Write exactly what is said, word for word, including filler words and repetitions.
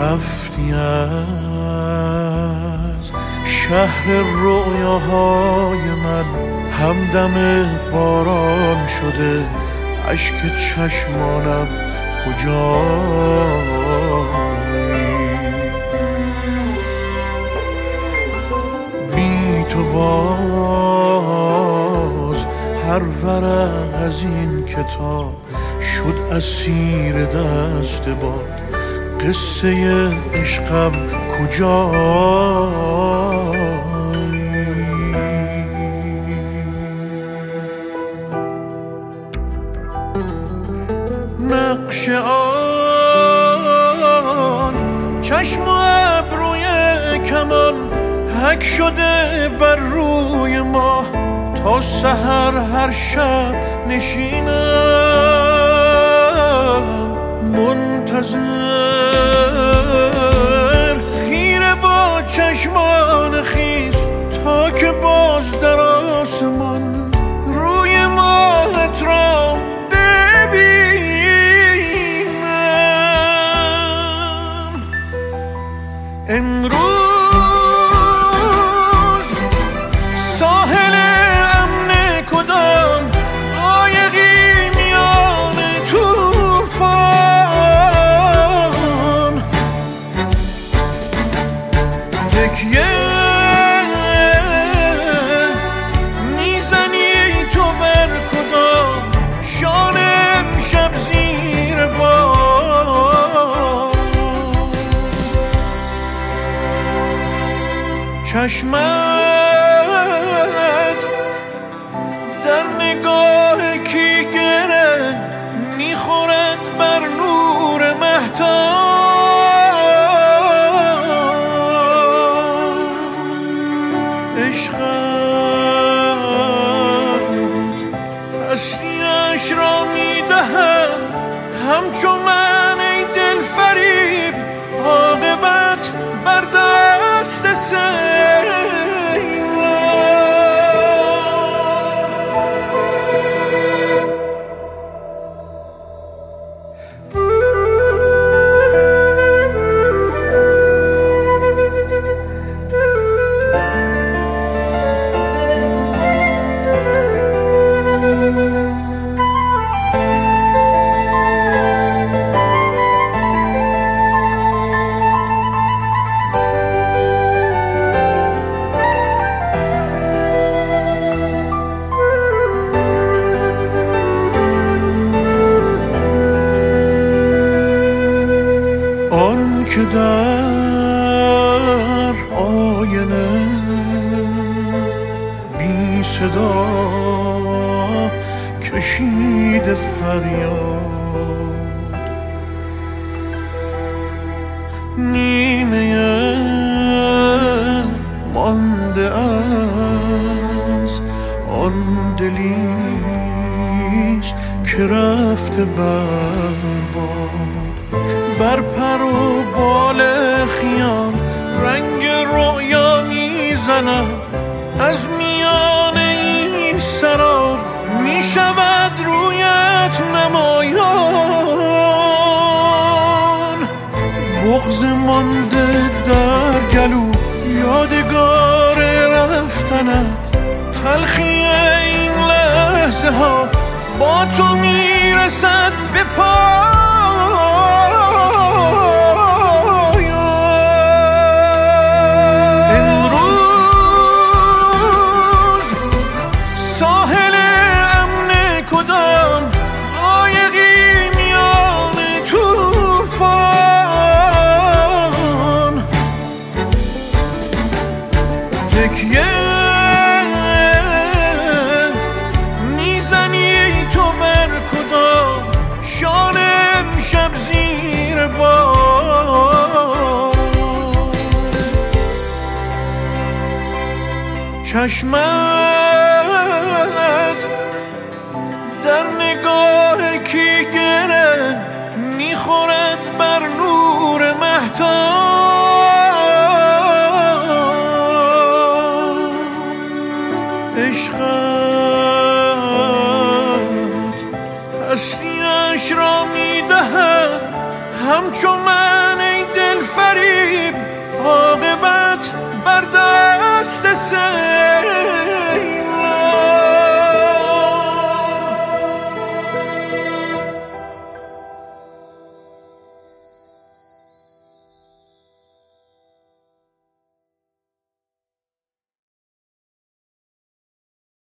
رفتی از شهر رویاهای من، همدم باران شده اشک چشمانم کجایی؟ بی تو باز هر ورق از این کتاب شد اسیر دست باد، قصه عشقم کجایی؟ نقش آن چشم و ابروی کمان حک شده بر روی ما، تا سحر هر شب نشینم منتظر، خیره با چشمان خیس تا که باز در آسمان روی ماهت را ببینم. امروز ساحل امن کدام قایقی میان طوفان، تکیه میزنی تو بر کدام شان امشب زیر باد؟ چشمت در نگاه کی گره میخورد بر نور مهتاب، عشقت هستیش را میدهد همچون من ای دل فریب، عاقبت بر دست آن که در آینه بی صدا کشید فریاد، نیمه مانده از آن دلیست که رفته برباد، بر پر و بال خیال رنگ رویا میزند، از میان این سراب میشود رویت نمایان، بغض مانده در گلو یادگار رفتنت، تلخی این لحظه ها با تو میرسد به پایان. امروز ساحل امن کدام قایقی میان طوفان، تکیه میزنی تو بر کدام شان امشب زیر باد؟ چشمت در نگاه کی گره میخورد بر نور مهتاب، عشقت هستیش را میدهد همچون من ای دل فریب عاقبت بر دست سر